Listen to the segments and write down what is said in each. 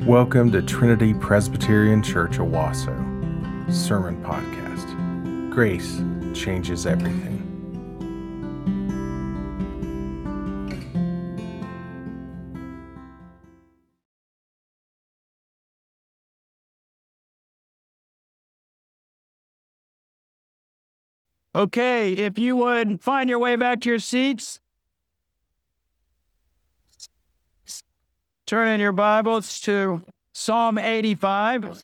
Welcome to Trinity Presbyterian Church Owasso Sermon Podcast. Grace changes everything. Okay, if you would find your way back to your seats, turn in your Bibles to Psalm 85.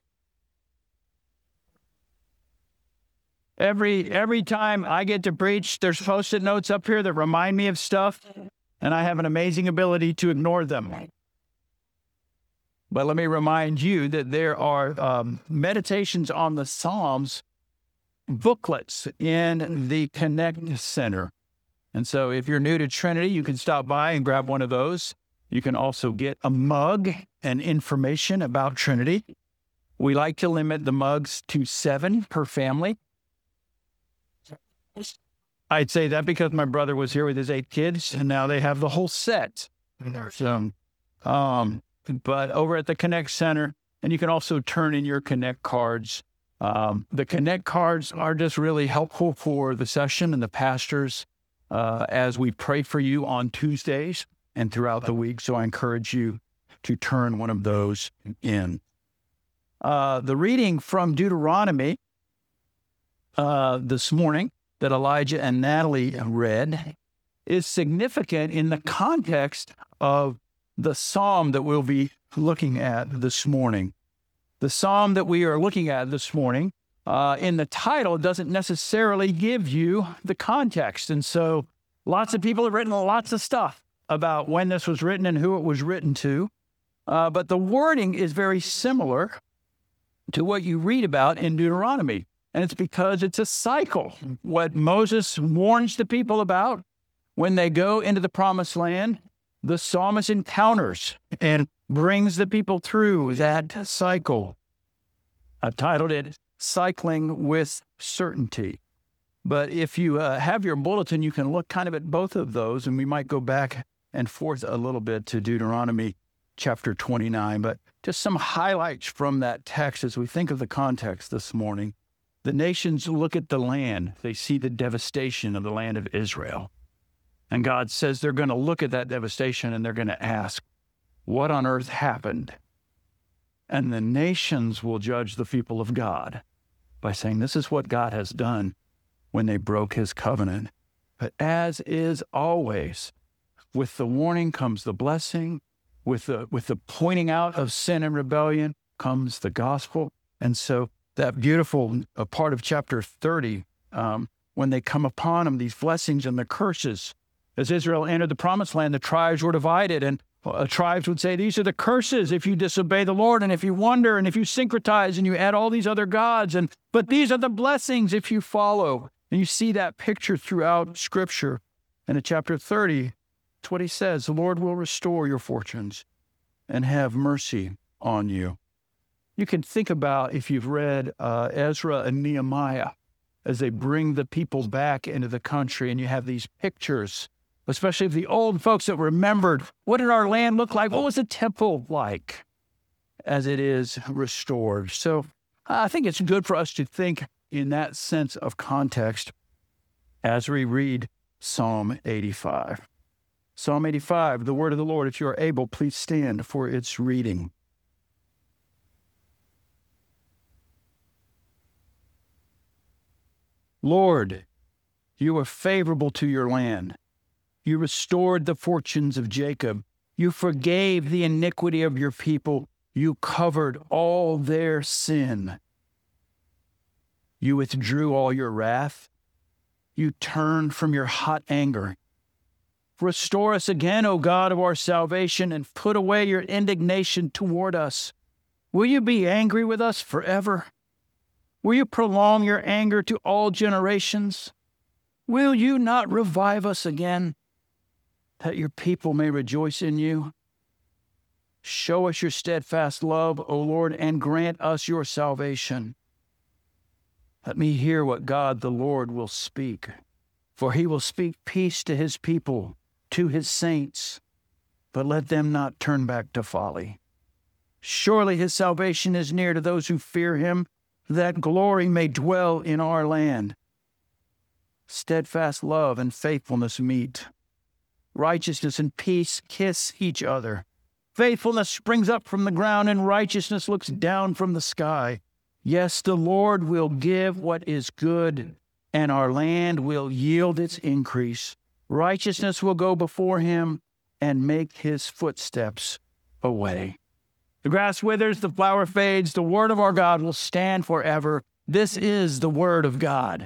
Every time I get to preach, there's Post-it notes up here that remind me of stuff, and I have an amazing ability to ignore them. But let me remind you that there are meditations on the Psalms booklets in the Connect Center. And so if you're new to Trinity, you can stop by and grab one of those. You can also get a mug and information about Trinity. We like to limit the mugs to 7 per family. I'd say that because my brother was here with his 8 kids, and now they have the whole set. So, but over at the Connect Center, and you can also turn in your Connect cards. The Connect cards are just really helpful for the session and the pastors as we pray for you on Tuesdays and throughout the week. So I encourage you to turn one of those in. The reading from Deuteronomy this morning that Elijah and Natalie read is significant in the context of the psalm that we'll be looking at this morning. The psalm that we are looking at this morning, in the title, doesn't necessarily give you the context. And so lots of people have written lots of stuff about when this was written and who it was written to. But the wording is very similar to what you read about in Deuteronomy. And it's because it's a cycle. What Moses warns the people about when they go into the promised land, the psalmist encounters and brings the people through that cycle. I've titled it Cycling with Certainty. But if you have your bulletin, you can look kind of at both of those, and we might go back and forth a little bit to Deuteronomy chapter 29. But just some highlights from that text as we think of the context this morning. The nations look at the land. They see the devastation of the land of Israel. And God says they're going to look at that devastation and they're going to ask, what on earth happened? And the nations will judge the people of God by saying, this is what God has done when they broke his covenant. But as is always, with the warning comes the blessing. With the pointing out of sin and rebellion comes the gospel. And so that beautiful part of chapter 30, when they come upon them, these blessings and the curses, as Israel entered the promised land, the tribes were divided, and tribes would say, these are the curses if you disobey the Lord, and if you wander, and if you syncretize, and you add all these other gods, but these are the blessings if you follow. And you see that picture throughout Scripture. And in chapter 30, it's what he says, the Lord will restore your fortunes and have mercy on you. You can think about, if you've read Ezra and Nehemiah, as they bring the people back into the country, and you have these pictures, especially of the old folks that remembered, what did our land look like? What was the temple like as it is restored? So I think it's good for us to think in that sense of context as we read Psalm 85. Psalm 85, the word of the Lord. If you are able, please stand for its reading. Lord, you are favorable to your land. You restored the fortunes of Jacob. You forgave the iniquity of your people. You covered all their sin. You withdrew all your wrath. You turned from your hot anger. Restore us again, O God of our salvation, and put away your indignation toward us. Will you be angry with us forever? Will you prolong your anger to all generations? Will you not revive us again, that your people may rejoice in you? Show us your steadfast love, O Lord, and grant us your salvation. Let me hear what God the Lord will speak, for he will speak peace to his people, to his saints, but let them not turn back to folly. Surely his salvation is near to those who fear him, that glory may dwell in our land. Steadfast love and faithfulness meet. Righteousness and peace kiss each other. Faithfulness springs up from the ground, and righteousness looks down from the sky. Yes, the Lord will give what is good, and our land will yield its increase. Righteousness will go before him and make his footsteps a way. The grass withers, the flower fades, the word of our God will stand forever. This is the word of God.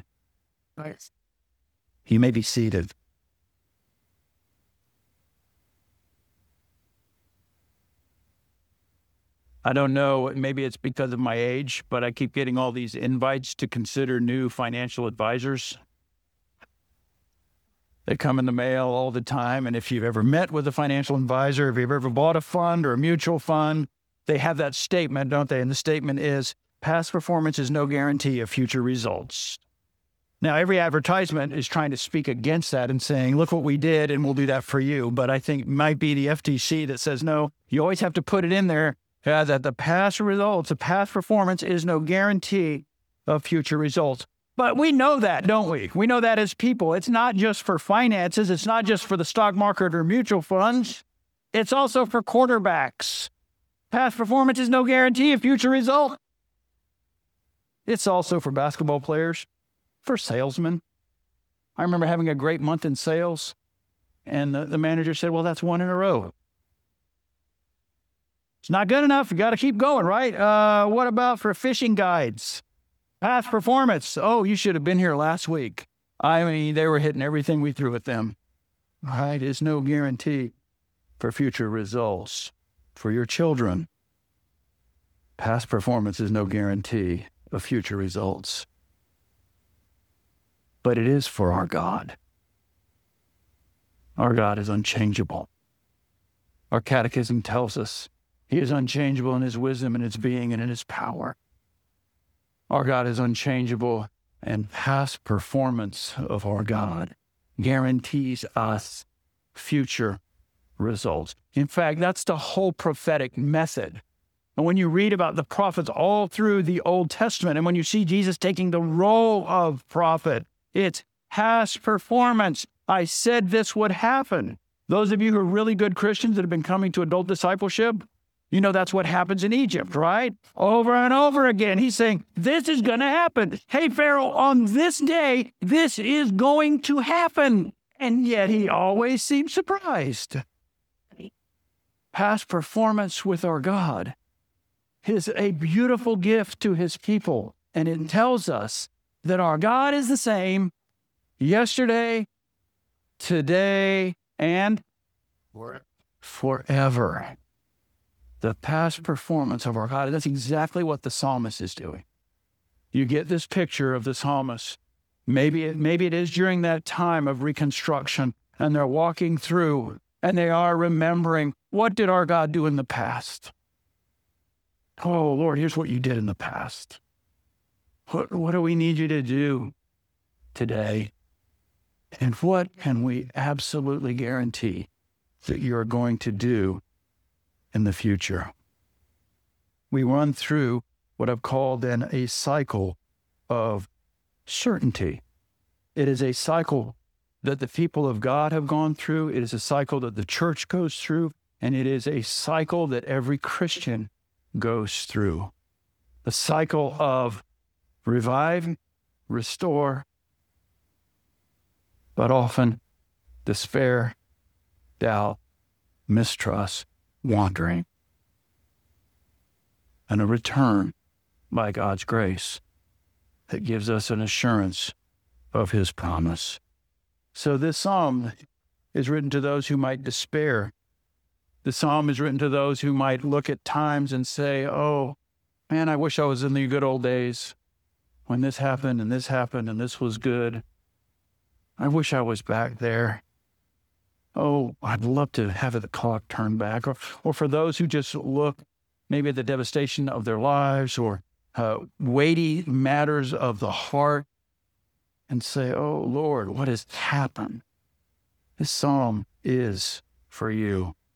You may be seated. I don't know, maybe it's because of my age, but I keep getting all these invites to consider new financial advisors. They come in the mail all the time, and if you've ever met with a financial advisor, if you've ever bought a fund or a mutual fund, they have that statement, don't they? And the statement is, past performance is no guarantee of future results. Now, every advertisement is trying to speak against that and saying, look what we did, and we'll do that for you. But I think it might be the FTC that says, no, you always have to put it in there that the past results, the past performance is no guarantee of future results. But we know that, don't we? We know that as people. It's not just for finances. It's not just for the stock market or mutual funds. It's also for quarterbacks. Past performance is no guarantee of future result. It's also for basketball players, for salesmen. I remember having a great month in sales, and the manager said, well, that's one in a row. It's not good enough. You got to keep going, right? What about for fishing guides? Past performance. Oh, you should have been here last week. I mean, they were hitting everything we threw at them. Right? It's no guarantee for future results. For your children, past performance is no guarantee of future results. But it is for our God. Our God is unchangeable. Our catechism tells us he is unchangeable in his wisdom and his being and in his power. Our God is unchangeable, and past performance of our God guarantees us future results. In fact, that's the whole prophetic method. And when you read about the prophets all through the Old Testament, and when you see Jesus taking the role of prophet, it's past performance. I said this would happen. Those of you who are really good Christians that have been coming to adult discipleship, you know that's what happens in Egypt, right? Over and over again. He's saying, this is going to happen. Hey, Pharaoh, on this day, this is going to happen. And yet he always seems surprised. Past performance with our God is a beautiful gift to his people. And it tells us that our God is the same yesterday, today, and forever. The past performance of our God, that's exactly what the psalmist is doing. You get this picture of the psalmist. Maybe it is during that time of reconstruction, and they're walking through, and they are remembering, what did our God do in the past? Oh, Lord, here's what you did in the past. What do we need you to do today? And what can we absolutely guarantee that you're going to do in the future? We run through what I've called then a cycle of certainty. It is a cycle that the people of God have gone through. It is a cycle that the church goes through, and it is a cycle that every Christian goes through. The cycle of revive, restore, but often despair, doubt, mistrust, wandering, and a return by God's grace that gives us an assurance of his promise. So this psalm is written to those who might despair. The psalm is written to those who might look at times and say, oh, man, I wish I was in the good old days when this happened and this was good. I wish I was back there. Oh, I'd love to have the clock turned back. Or for those who just look maybe at the devastation of their lives or weighty matters of the heart and say, oh, Lord, what has happened? This psalm is for you.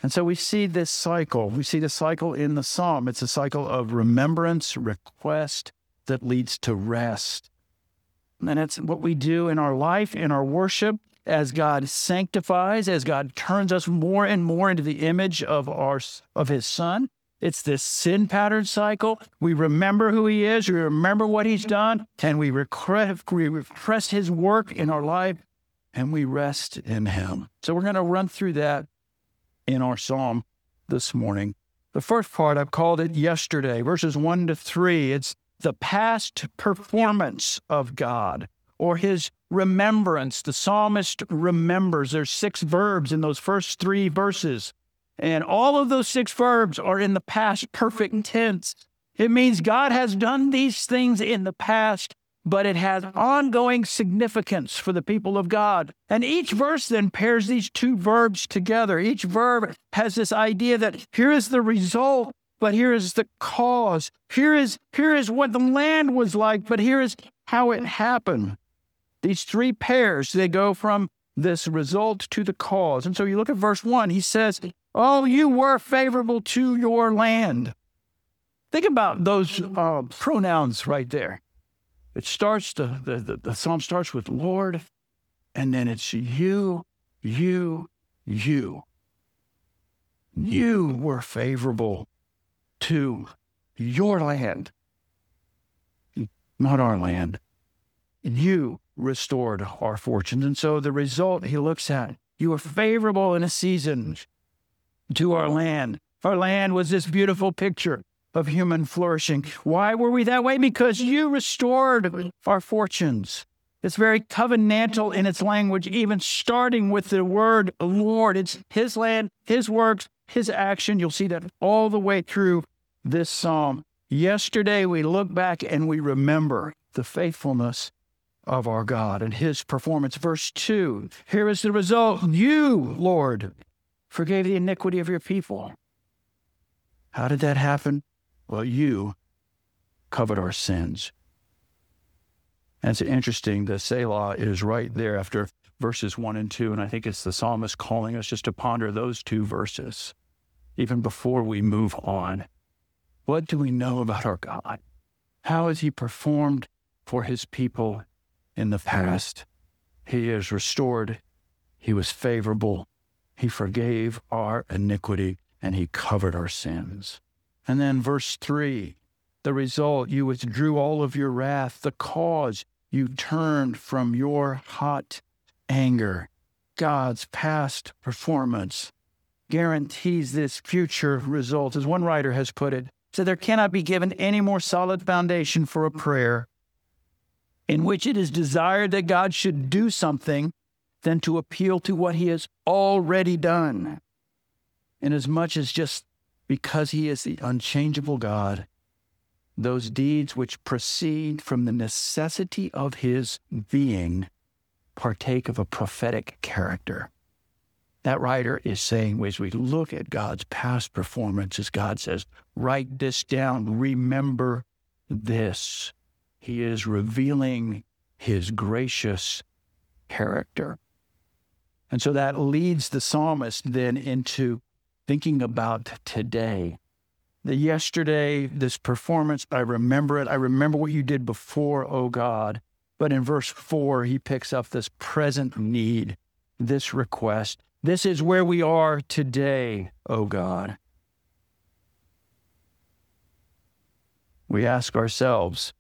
And so we see this cycle. We see the cycle in the psalm. It's a cycle of remembrance, request that leads to rest. And that's what we do in our life, in our worship, as God sanctifies, as God turns us more and more into the image of His Son. It's this sin pattern cycle. We remember who He is. We remember what He's done. And we request His work in our life. And we rest in Him. So we're going to run through that in our psalm this morning. The first part, I've called it yesterday, verses 1 to 3. It's the past performance of God, or His remembrance. The psalmist remembers. There's 6 verbs in those first 3 verses. And all of those 6 verbs are in the past perfect tense. It means God has done these things in the past, but it has ongoing significance for the people of God. And each verse then pairs these 2 verbs together. Each verb has this idea that here is the result, but here is the cause. Here is what the land was like, but here is how it happened. These 3 pairs, they go from this result to the cause. And so you look at verse 1, he says, "Oh, you were favorable to your land." Think about those pronouns right there. It starts, the psalm starts with Lord, and then it's you. You were favorable to your land, not our land. You restored our fortunes. And so the result he looks at, you were favorable in a season to our land. Our land was this beautiful picture of human flourishing. Why were we that way? Because you restored our fortunes. It's very covenantal in its language, even starting with the word Lord. It's His land, His works, His action. You'll see that all the way through this psalm. Yesterday, we look back and we remember the faithfulness of our God and His performance. Verse 2, here is the result. You, Lord, forgave the iniquity of your people. How did that happen? Well, you covered our sins. And it's interesting, the Selah is right there after verses 1 and 2, and I think it's the psalmist calling us just to ponder those 2 verses, even before we move on. What do we know about our God? How has He performed for His people in the past? He has restored. He was favorable. He forgave our iniquity, and He covered our sins. And then verse 3, the result, you withdrew all of your wrath. The cause, you turned from your hot anger. God's past performance guarantees this future result. As one writer has put it, so there cannot be given any more solid foundation for a prayer in which it is desired that God should do something than to appeal to what He has already done. Inasmuch as just because He is the unchangeable God, those deeds which proceed from the necessity of His being partake of a prophetic character. That writer is saying, as we look at God's past performances, God says, write this down, remember this. He is revealing His gracious character. And so that leads the psalmist then into thinking about today. The yesterday, this performance, I remember it. I remember what you did before, oh God. But in verse 4, he picks up this present need, this request. This is where we are today, oh God. We ask ourselves,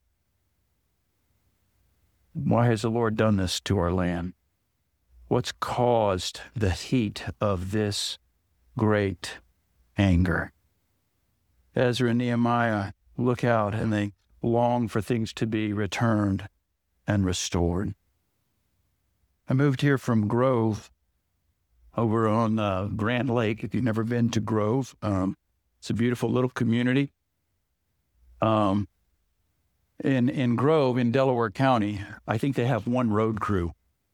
why has the Lord done this to our land? What's caused the heat of this great anger? Ezra and Nehemiah look out and they long for things to be returned and restored. I moved here from Grove over on Grand Lake. If you've never been to Grove, it's a beautiful little community. In Grove, in Delaware County, I think they have one road crew.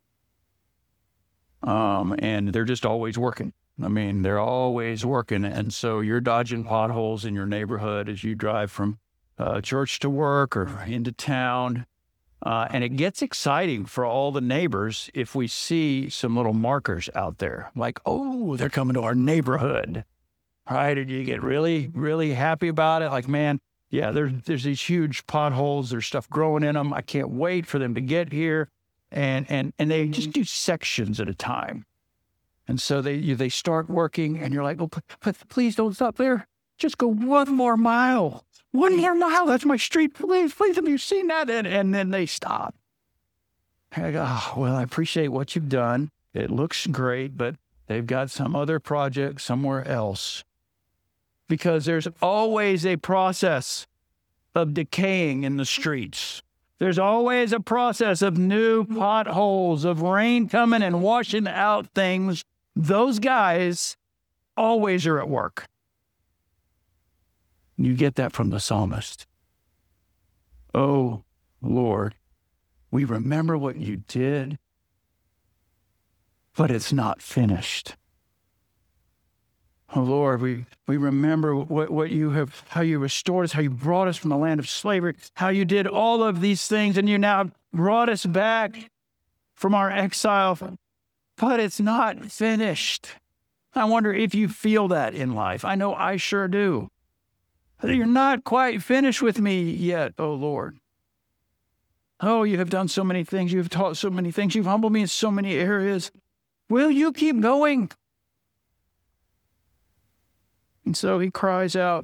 And they're just always working. I mean, they're always working. And so you're dodging potholes in your neighborhood as you drive from church to work or into town. And it gets exciting for all the neighbors if we see some little markers out there, like, oh, they're coming to our neighborhood, right? And you get really, really happy about it. Like, man, yeah, there's these huge potholes. There's stuff growing in them. I can't wait for them to get here. And they just do sections at a time. And so they start working, and you're like, oh, please don't stop there. Just go one more mile. One more mile. That's my street. Please, have you seen that? And then they stop. I go, oh, well, I appreciate what you've done. It looks great, but they've got some other project somewhere else. Because there's always a process of decaying in the streets. There's always a process of new potholes, of rain coming and washing out things. Those guys always are at work. You get that from the psalmist. Oh, Lord, we remember what you did, but it's not finished. Oh, Lord, we remember what you have, how you restored us, how you brought us from the land of slavery, how you did all of these things, and you now brought us back from our exile, but it's not finished. I wonder if you feel that in life. I know I sure do. You're not quite finished with me yet, oh Lord. Oh, you have done so many things. You've taught so many things. You've humbled me in so many areas. Will you keep going? And so he cries out,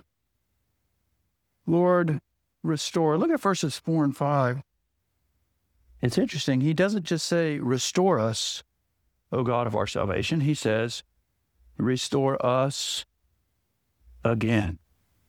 Lord, restore. Look at verses 4 and 5. It's interesting. He doesn't just say, restore us, O God of our salvation. He says, restore us again.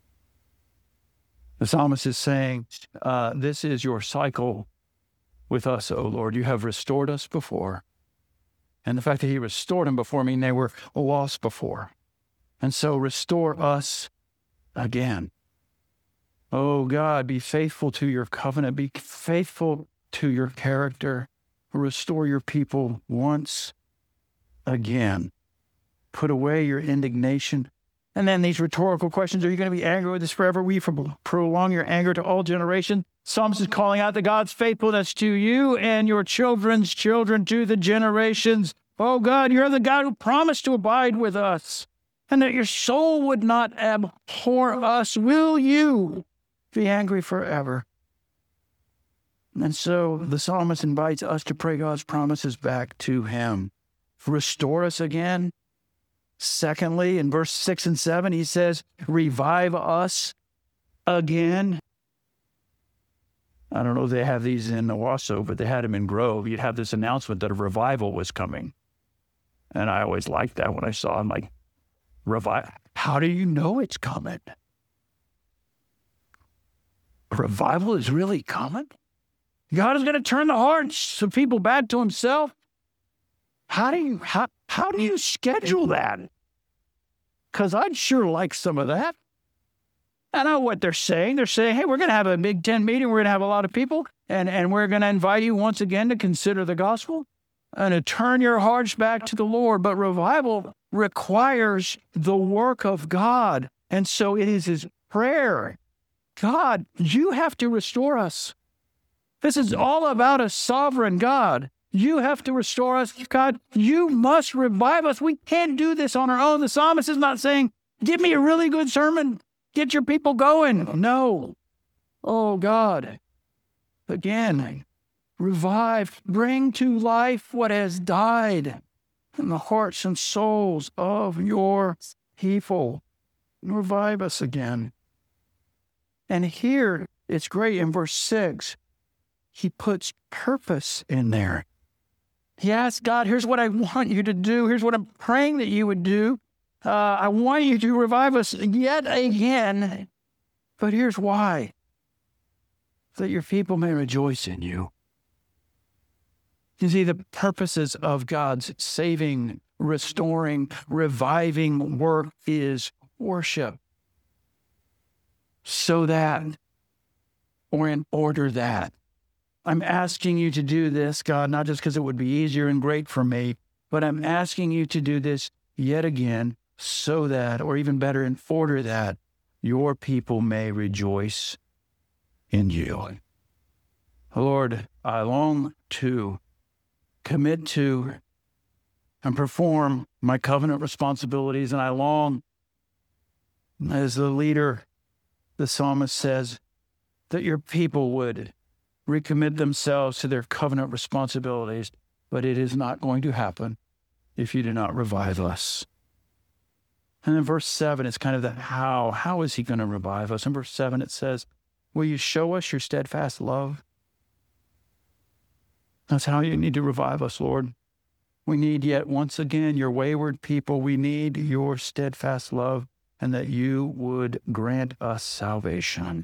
The psalmist is saying, this is your cycle with us, O Lord. You have restored us before. And the fact that he restored them before means they were lost before. And so restore us again. Oh God, be faithful to your covenant. Be faithful to your character. Restore your people once again. Put away your indignation. And then these rhetorical questions, are you going to be angry with us forever? Will you prolong your anger to all generations? Psalmist is calling out to God's faithfulness to you and your children's children to the generations. Oh God, you're the God who promised to abide with us and that your soul would not abhor us. Will you be angry forever? And so the psalmist invites us to pray God's promises back to him. Restore us again. Secondly, in verse 6 and 7, he says, revive us again. I don't know if they have these in Owasso, but they had them in Grove. You'd have this announcement that a revival was coming. And I always liked that when I saw it. I'm like, how do you know it's coming? A revival is really coming? God is going to turn the hearts of people back to himself? How do you schedule that? Because I'd sure like some of that. I know what they're saying. They're saying, hey, we're going to have a Big Ten meeting. We're going to have a lot of people. And we're going to invite you once again to consider the gospel and to turn your hearts back to the Lord. But revival requires the work of God. And so it is his prayer. God, you have to restore us. This is all about a sovereign God. You have to restore us. God, you must revive us. We can't do this on our own. The psalmist is not saying, give me a really good sermon. Get your people going. No. Oh, God. Again, revive, bring to life what has died in the hearts and souls of your people. Revive us again. And here, it's great in verse 6, he puts purpose in there. He asks God, here's what I want you to do. Here's what I'm praying that you would do. I want you to revive us yet again. But here's why. That your people may rejoice in you. You see, the purposes of God's saving, restoring, reviving work is worship. So that, or in order that, I'm asking you to do this, God, not just because it would be easier and great for me, but I'm asking you to do this yet again so that, or even better, in order that your people may rejoice in you. Lord, I long to commit to and perform my covenant responsibilities, and I long, as the leader, the psalmist says, that your people would recommit themselves to their covenant responsibilities, but it is not going to happen if you do not revive us. And in verse 7, it's kind of the how. How is he going to revive us? In verse 7, it says, will you show us your steadfast love? That's how you need to revive us, Lord. We need yet once again your wayward people. We need your steadfast love, and that you would grant us salvation.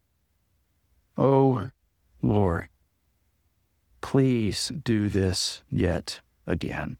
Oh, Lord, please do this yet again.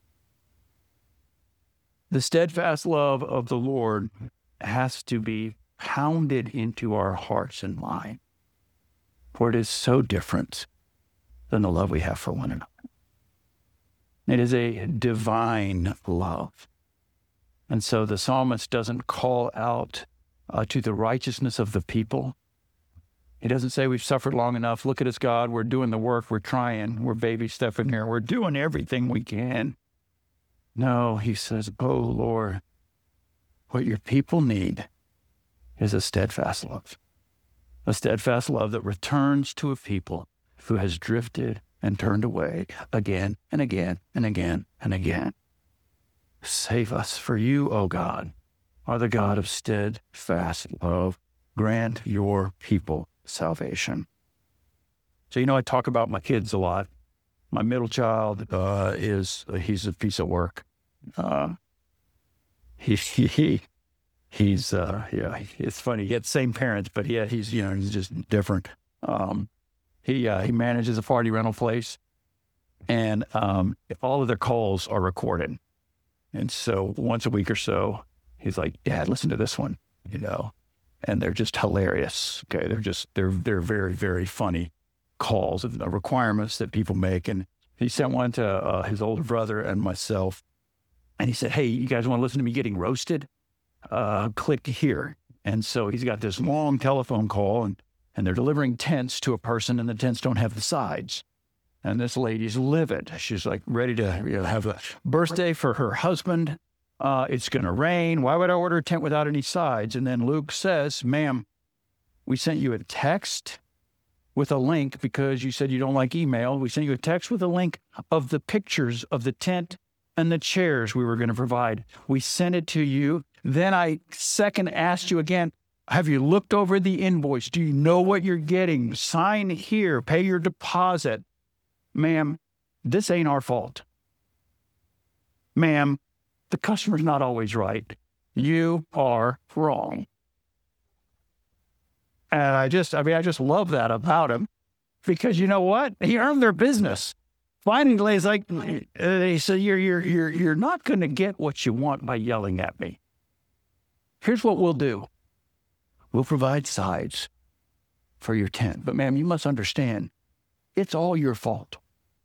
The steadfast love of the Lord has to be pounded into our hearts and mind, for it is so different than the love we have for one another. It is a divine love. And so the psalmist doesn't call out to the righteousness of the people. He doesn't say, we've suffered long enough. Look at us, God. We're doing the work. We're trying. We're baby stepping here. We're doing everything we can. No, he says, oh, Lord, what your people need is a steadfast love that returns to a people who has drifted and turned away again and again and again and again. Save us, for you, O God, are the God of steadfast love. Grant your people salvation. So, I talk about my kids a lot. My middle child he's a piece of work. He's it's funny. He had the same parents, but he's just different. He manages a party rental place, and all of their calls are recorded. And so once a week or so, he's like, Dad, listen to this one, and they're just hilarious. Okay. They're very, very funny calls and the requirements that people make. And he sent one to his older brother and myself. And he said, hey, you guys want to listen to me getting roasted? Click here. And so he's got this long telephone call, and they're delivering tents to a person, and the tents don't have the sides. And this lady's livid. She's like ready to have a birthday for her husband. It's going to rain. Why would I order a tent without any sides? And then Luke says, ma'am, we sent you a text with a link because you said you don't like email. We sent you a text with a link of the pictures of the tent and the chairs we were going to provide. We sent it to you. Then I second asked you again, have you looked over the invoice? Do you know what you're getting? Sign here, pay your deposit. Ma'am, this ain't our fault. Ma'am, the customer's not always right. You are wrong. And I just love that about him, because you know what? He earned their business. Finally, it's like, they said, you're not going to get what you want by yelling at me. Here's what we'll do. We'll provide sides for your tent. But ma'am, you must understand, it's all your fault.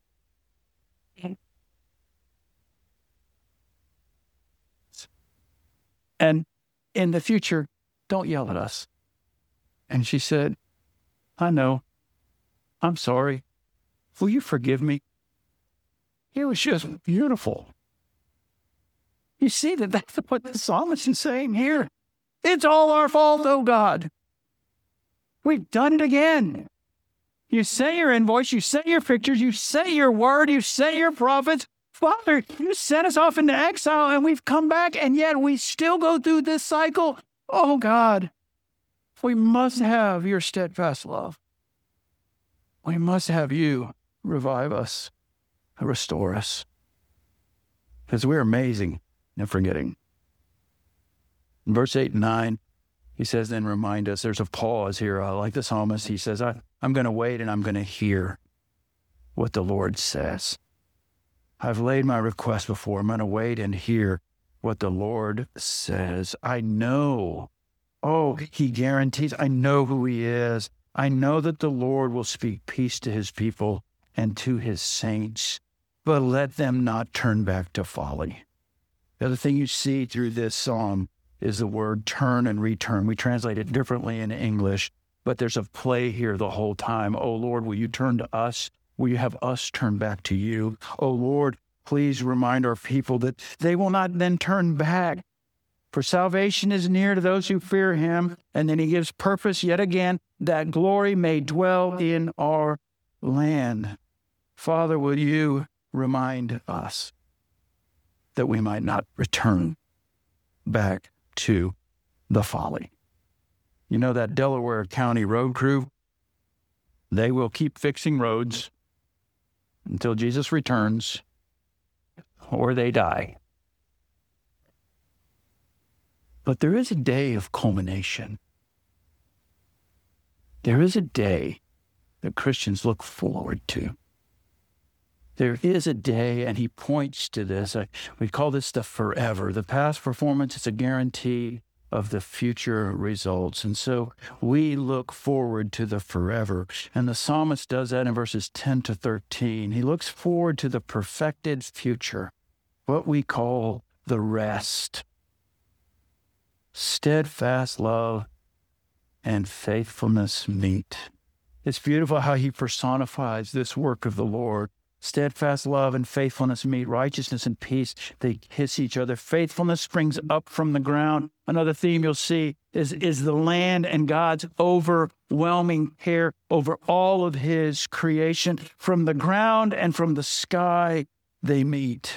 And in the future, don't yell at us. And she said, I know. I'm sorry. Will you forgive me? It was just beautiful. You see that's what the psalmist is saying here. It's all our fault, oh God. We've done it again. You sent your invoice, you sent your pictures, you sent your word, you sent your prophets. Father, you sent us off into exile and we've come back, and yet we still go through this cycle. Oh God, we must have your steadfast love. We must have you revive us, restore us, because we're amazing and forgetting. In verse 8 and 9, he says, then remind us. There's a pause here. Like the psalmist, he says, I'm going to wait and I'm going to hear what the Lord says. I've laid my request before. I'm going to wait and hear what the Lord says. I know. Oh, he guarantees. I know who he is. I know that the Lord will speak peace to his people and to his saints, but let them not turn back to folly. The other thing you see through this psalm is the word turn and return. We translate it differently in English. but there's a play here the whole time. Oh, Lord, will you turn to us? Will you have us turn back to you? Oh, Lord, please remind our people that they will not then turn back. For salvation is near to those who fear him. And then he gives purpose yet again, that glory may dwell in our land. Father, will you remind us that we might not return back to the folly? You know, that Delaware County road crew, they will keep fixing roads until Jesus returns or they die. But there is a day of culmination. There is a day that Christians look forward to. There is a day, and he points to this. We call this the forever. The past performance is a guarantee of the future results. And so we look forward to the forever. And the psalmist does that in verses 10 to 13. He looks forward to the perfected future, what we call the rest. Steadfast love and faithfulness meet. It's beautiful how he personifies this work of the Lord. Steadfast love and faithfulness meet. Righteousness and peace, they kiss each other. Faithfulness springs up from the ground. Another theme you'll see is the land and God's overwhelming care over all of his creation. From the ground and from the sky, they meet.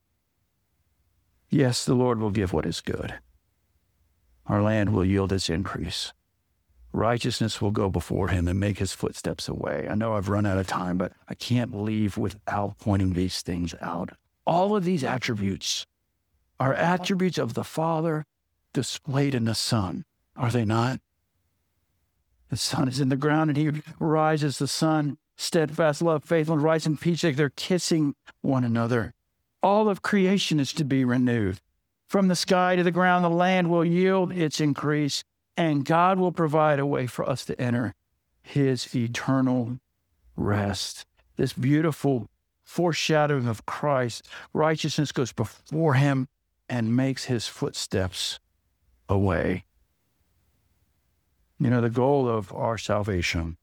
Yes, the Lord will give what is good. Our land will yield its increase. Righteousness will go before him and make his footsteps away. I know I've run out of time, but I can't leave without pointing these things out. All of these attributes are attributes of the Father displayed in the Son, are they not? The Son is in the ground and he rises. The Son, steadfast love, faithfulness, righteousness, and peace. They're kissing one another. All of creation is to be renewed. From the sky to the ground, the land will yield its increase, and God will provide a way for us to enter his eternal rest. This beautiful foreshadowing of Christ. Righteousness goes before him and makes his footsteps a way. You know, the goal of our salvation,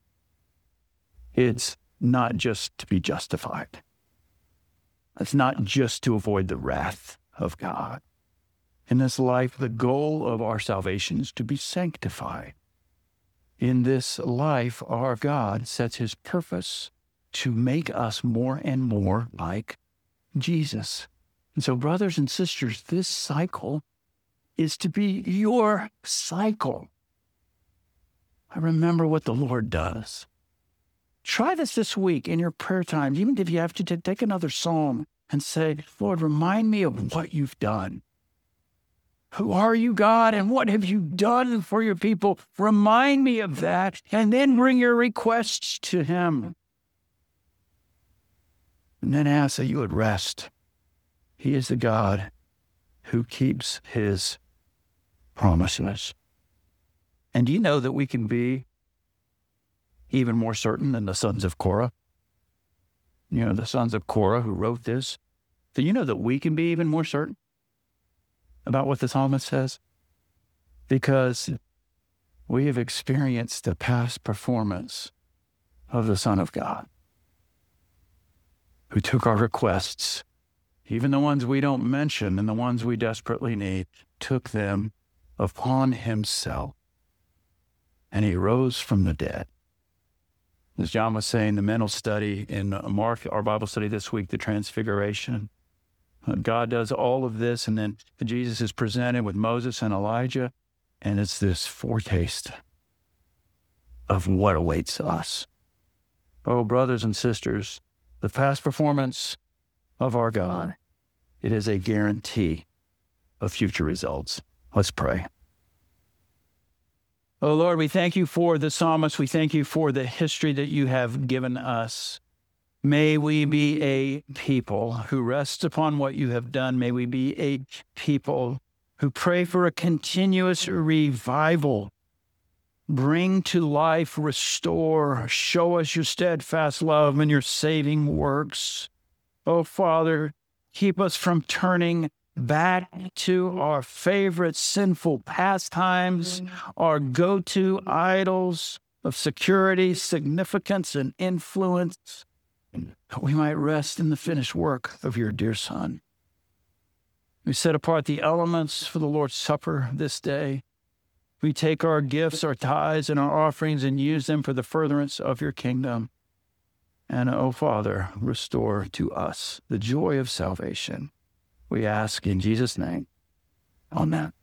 it's not just to be justified. It's not just to avoid the wrath of God. In this life, the goal of our salvation is to be sanctified. In this life, our God sets his purpose to make us more and more like Jesus. And so, brothers and sisters, this cycle is to be your cycle. I remember what the Lord does. Try this week in your prayer time, even if you have to take another psalm and say, Lord, remind me of what you've done. Who are you, God, and what have you done for your people? Remind me of that, and then bring your requests to him. And then ask that you would rest. He is the God who keeps his promises. And do you know that we can be even more certain than the sons of Korah? You know, the sons of Korah who wrote this. Do you know that we can be even more certain about what the psalmist says? Because we have experienced the past performance of the Son of God, who took our requests, even the ones we don't mention and the ones we desperately need, took them upon himself, and he rose from the dead. As John was saying, the mental study in Mark, our Bible study this week, the Transfiguration. God does all of this, and then Jesus is presented with Moses and Elijah, and it's this foretaste of what awaits us. Oh, brothers and sisters, the past performance of our God, it is a guarantee of future results. Let's pray. Oh, Lord, we thank you for the psalmist. We thank you for the history that you have given us. May we be a people who rest upon what you have done. May we be a people who pray for a continuous revival. Bring to life, restore, show us your steadfast love and your saving works. Oh, Father, keep us from turning back to our favorite sinful pastimes, our go-to idols of security, significance, and influence, that we might rest in the finished work of your dear Son. We set apart the elements for the Lord's Supper this day. We take our gifts, our tithes, and our offerings and use them for the furtherance of your kingdom. And, O Father, restore to us the joy of salvation. We ask in Jesus' name. Amen.